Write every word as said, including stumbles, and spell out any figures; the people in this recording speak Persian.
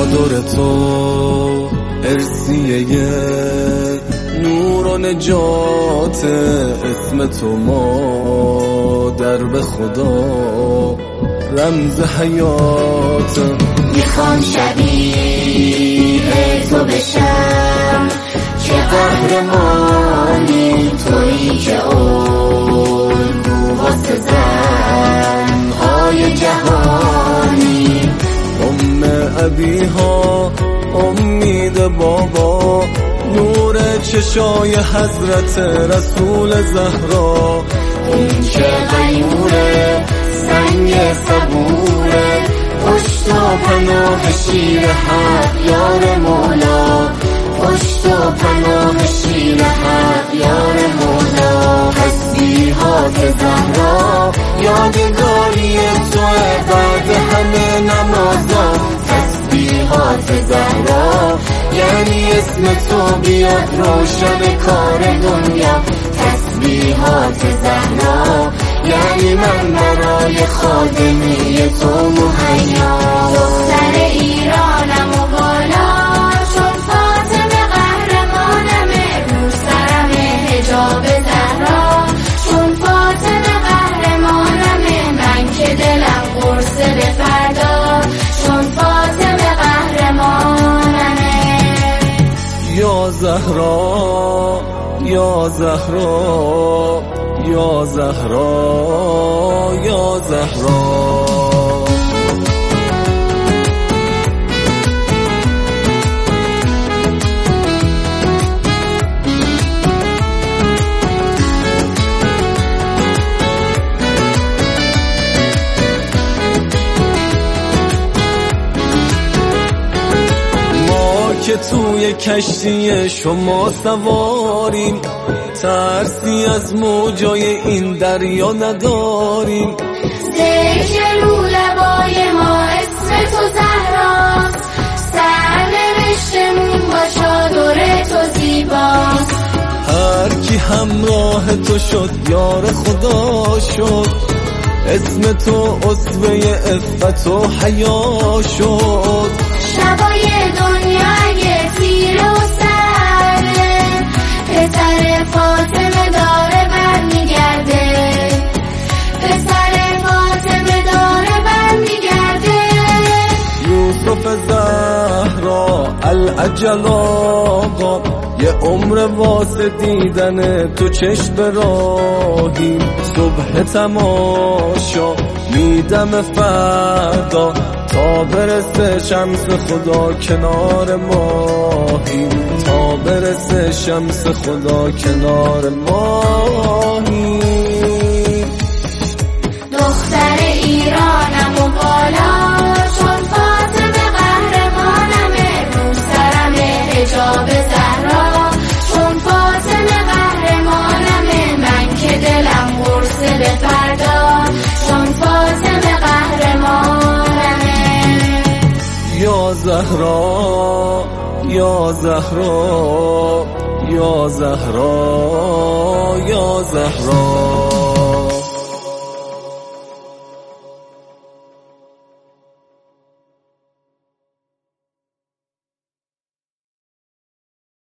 چادر تو ارسیه نور و نجات، اسم تو مادر به خدا رمز حیات. میخوام شبیه تو بشم که قهرمانی تویی که الگو واسه زنهای جهانی. ام ابیها امید بابا، نور چشای حضرت رسول زهرا. اون که غیوره سنگ صبوره، پشت و پناه شیر حق یار مولا، پشت و پناه شیر حق یار مولا. تسبیحات زهرا یادگاری توه بعد همه نمازا. تسبیحات زهرا یعنی اسم تو بیاد روشن کار دنیا. تسبیحات زهرا یعنی من برای خادمی تو مهیا. دختر ایرانم و بالا چون فاطمه قهرمانمه، رو سرم حجاب زهرا چون فاطمه قهرمانمه. من که دلم قرصه به فردا چون فاطمه قهرمانمه. یا زهرا یا زهرا یا زهرا یا زهرا. که توی کشتی شما سواریم، ترسی از موجای این دریا نداریم. ذکر رو لبای ما اسم تو زهراست، سرنوشتمون با چادر تو زیباست. هر کی همراه تو شد یار خدا شد، اسم تو اسوه عفت و حیا شد. شبای دنیا اگه تیره و سرده، پسر فاطمه داره برمیگرده، پسر فاطمه داره برمیگرده. یوسف زهرا الاجل آقا، یه عمر واسه دیدن تو چشم راهی. صبح تماشا میدم فردا، تا برسه شمس خدا کنار ماهی، تا برسه شمس خدا کنار ماهی. دختر ایرانم و بالا چون فاطمه قهرمانمه، رو سرم حجاب زهرا چون فاطمه قهرمانمه. من که دلم قرصه به فردا چون فاطمه قهرمانمه. یا زهرا یا زهرا یا زهرا یا زهرا.